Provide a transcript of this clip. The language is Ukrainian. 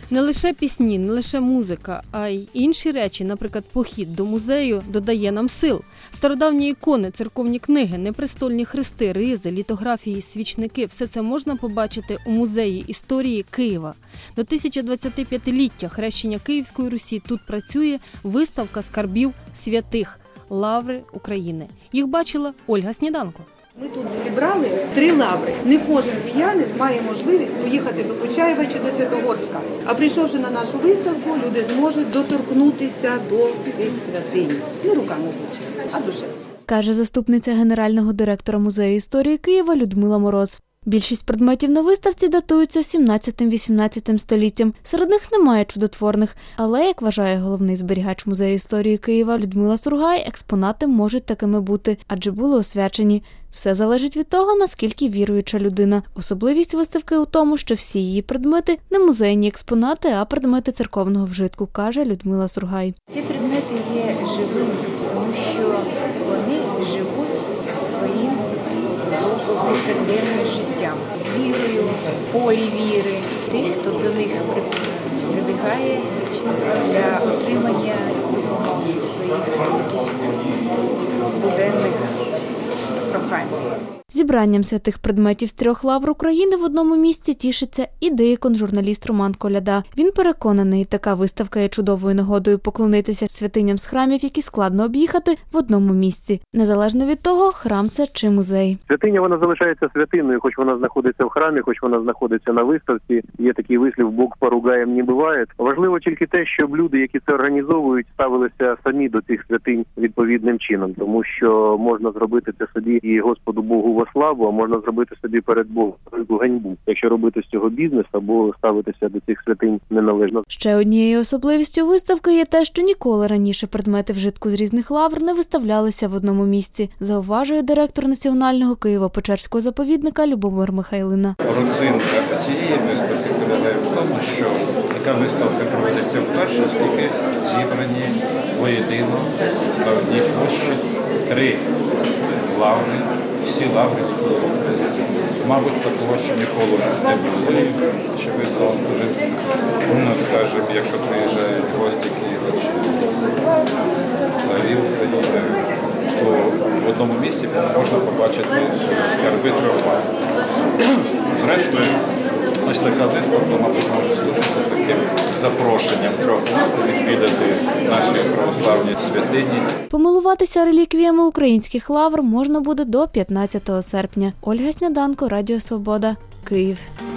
Не лише пісні, не лише музика, а й інші речі, наприклад, похід до музею додає нам сил. Стародавні ікони, церковні книги, непрестольні хрести, ризи, літографії, свічники – все це можна побачити у музеї історії Києва. До 1025-ліття хрещення Київської Русі тут працює виставка скарбів святих – лаври України. Їх бачила Ольга Сніданко. Ми тут зібрали 3 лаври. Не кожен киянин має можливість поїхати до Почаєва чи до Святогорська. А прийшовши на нашу виставку, люди зможуть доторкнутися до цих святинь. Не руками, звичайно, а душею. Каже заступниця генерального директора Музею історії Києва Людмила Мороз. Більшість предметів на виставці датуються 17-18 століттям. Серед них немає чудотворних. Але, як вважає головний зберігач Музею історії Києва Людмила Сургай, експонати можуть такими бути, адже були освячені. Все залежить від того, наскільки віруюча людина. Особливість виставки у тому, що всі її предмети – не музейні експонати, а предмети церковного вжитку, каже Людмила Сургай. Ці предмети є живими, тому що вони живуть своїм повсякденним життям, з вірою, в полі віри, тих, хто до них прибігає для отримання допомоги в своїх якихось буденних прохань. Зібранням святих предметів з 3 лавр України в одному місці тішиться і диякон-журналіст Роман Коляда. Він переконаний, така виставка є чудовою нагодою поклонитися святиням з храмів, які складно об'їхати, в одному місці. Незалежно від того, храм це чи музей. Святиня, вона залишається святиною, хоч вона знаходиться в храмі, хоч вона знаходиться на виставці. Є такий вислів «Бог поругаєм не буває». Важливо тільки те, щоб люди, які це організовують, ставилися самі до цих святинь відповідним чином. Тому що можна зробити це собі і Господу Богу во славу, а можна зробити собі перед Богом ганьбу, якщо робити з цього бізнес або ставитися до цих святинь неналежно. Ще однією особливістю виставки є те, що ніколи раніше предмети вжитку з різних лавр не виставлялися в одному місці, зауважує директор Національного Києво-Печерського заповідника Любомир Михайлина. Родзинка цієї виставки полягає в тому, що така виставка проводиться вперше, оскільки зібрані воєдино на одній площі 3 лаври. Всі лаври, мабуть, такого ще ніколи не було. Очевидно, дуже умно, скажімо, якщо приїжджають гості Києва чи взагалі України, то в одному місці можна побачити скарби 3 лавр. Зрештою, ось така виставка, мабуть, може служити таким запрошенням 3 лавр відвідати наші православні святині. Помилуватися реліквіями українських лавр можна буде до 15 серпня. Ольга Сніданко, Радіо Свобода, Київ.